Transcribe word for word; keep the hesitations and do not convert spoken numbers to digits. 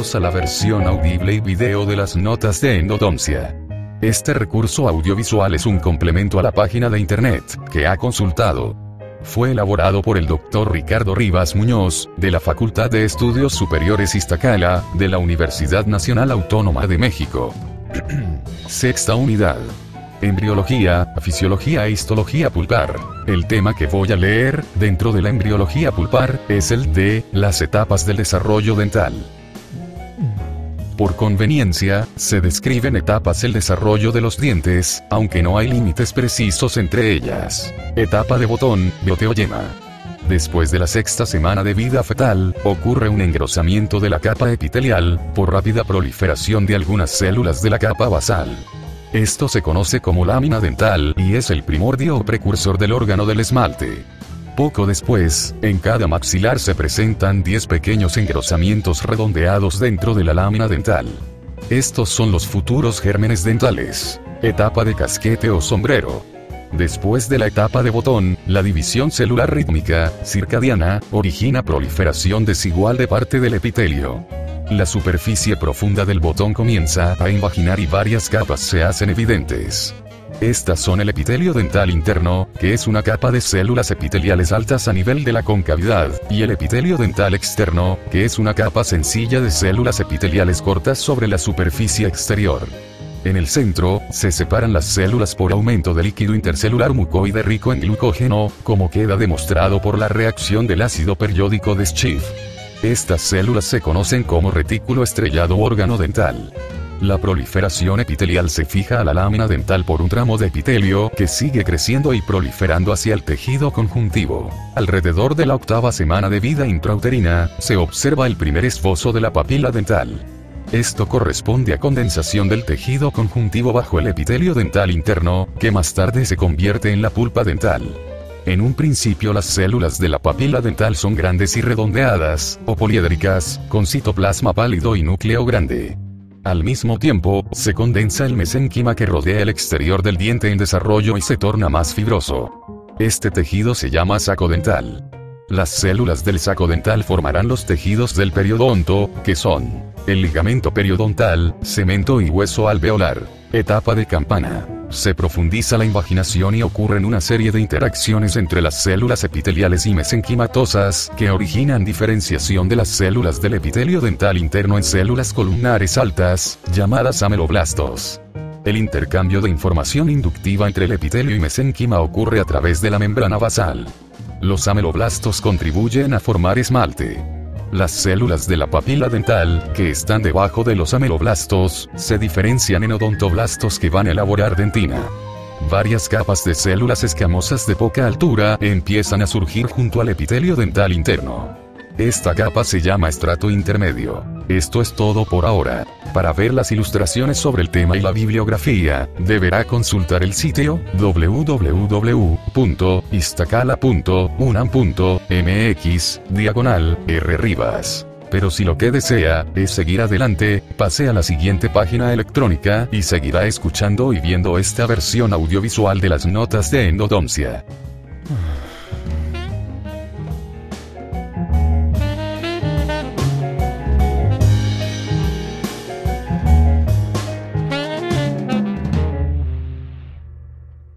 Bienvenidos a la versión audible y video de las notas de endodoncia. Este recurso audiovisual es un complemento a la página de internet que ha consultado. Fue elaborado por el doctor Ricardo Rivas Muñoz, de la Facultad de Estudios Superiores Iztacala, de la Universidad Nacional Autónoma de México. Sexta unidad. Embriología, fisiología e histología pulpar. El tema que voy a leer, dentro de la embriología pulpar, es el de las etapas del desarrollo dental. Por conveniencia, se describen etapas el desarrollo de los dientes, aunque no hay límites precisos entre ellas. Etapa de botón, brote o yema. Después de la sexta semana de vida fetal, ocurre un engrosamiento de la capa epitelial, por rápida proliferación de algunas células de la capa basal. Esto se conoce como lámina dental y es el primordio o precursor del órgano del esmalte. Poco después, en cada maxilar se presentan diez pequeños engrosamientos redondeados dentro de la lámina dental. Estos son los futuros gérmenes dentales. Etapa de casquete o sombrero. Después de la etapa de botón, la división celular rítmica, circadiana, origina proliferación desigual de parte del epitelio. La superficie profunda del botón comienza a invaginar y varias capas se hacen evidentes. Estas son el epitelio dental interno, que es una capa de células epiteliales altas a nivel de la concavidad, y el epitelio dental externo, que es una capa sencilla de células epiteliales cortas sobre la superficie exterior. En el centro, se separan las células por aumento de líquido intercelular mucoide rico en glucógeno, como queda demostrado por la reacción del ácido periódico de Schiff. Estas células se conocen como retículo estrellado o órgano dental. La proliferación epitelial se fija a la lámina dental por un tramo de epitelio que sigue creciendo y proliferando hacia el tejido conjuntivo. Alrededor de la octava semana de vida intrauterina, se observa el primer esbozo de la papila dental. Esto corresponde a condensación del tejido conjuntivo bajo el epitelio dental interno, que más tarde se convierte en la pulpa dental. En un principio las células de la papila dental son grandes y redondeadas, o poliédricas, con citoplasma pálido y núcleo grande. Al mismo tiempo, se condensa el mesénquima que rodea el exterior del diente en desarrollo y se torna más fibroso. Este tejido se llama saco dental. Las células del saco dental formarán los tejidos del periodonto, que son el ligamento periodontal, cemento y hueso alveolar. Etapa de campana. Se profundiza la invaginación y ocurren una serie de interacciones entre las células epiteliales y mesenquimatosas, que originan diferenciación de las células del epitelio dental interno en células columnares altas, llamadas ameloblastos. El intercambio de información inductiva entre el epitelio y mesénquima ocurre a través de la membrana basal. Los ameloblastos contribuyen a formar esmalte. Las células de la papila dental, que están debajo de los ameloblastos, se diferencian en odontoblastos que van a elaborar dentina. Varias capas de células escamosas de poca altura empiezan a surgir junto al epitelio dental interno. Esta capa se llama estrato intermedio. Esto es todo por ahora. Para ver las ilustraciones sobre el tema y la bibliografía, deberá consultar el sitio w w w punto iztacala punto unam punto m x diagonal r rivas. Pero si lo que desea es seguir adelante, pase a la siguiente página electrónica y seguirá escuchando y viendo esta versión audiovisual de las notas de endodoncia.